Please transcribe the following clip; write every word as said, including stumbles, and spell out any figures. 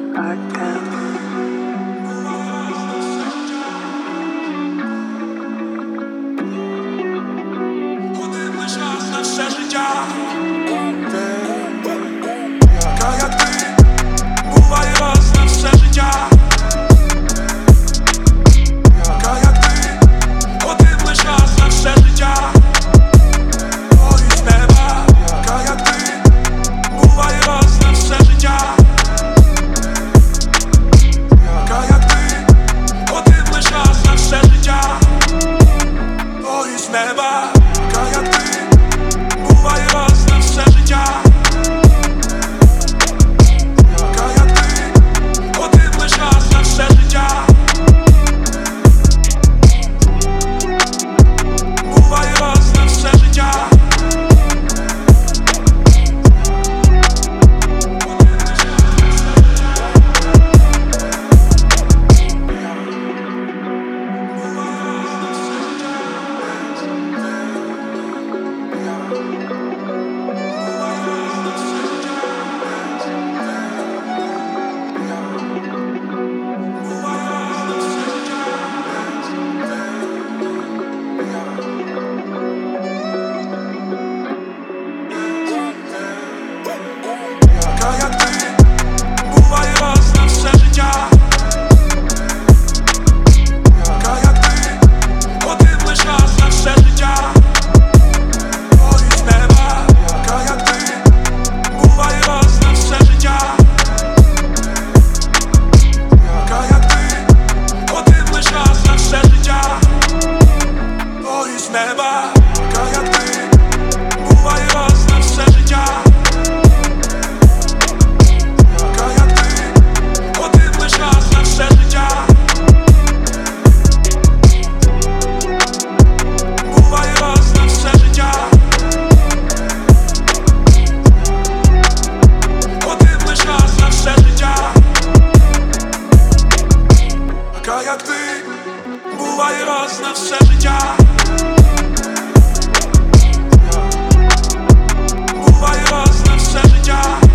Один лиш раз на все життя. Така як ти, буває раз на все життя. Така як ти, один лиш раз на все життя. Ой, з неба, така як ти, буває раз на все життя. Така як ти, один лиш раз на все життя. Ой, з неба, така як ти, буває раз на все життя. Така як ти, один лиш раз на все життя. Буває раз на все життя. Така як ти, буває раз на все життя. Така як ти, один лиш раз на все життя. Ой, з неба, така як ти, буває раз на все життя. Така як ти, один лиш раз на все життя. Ой, з неба, така як ти, буває раз на все життя. Така як ти, один лиш раз на все життя. Буває раз на все життя. Один лиш раз на все життя. Така як ти, буває раз на все життя. Буває раз на все життя.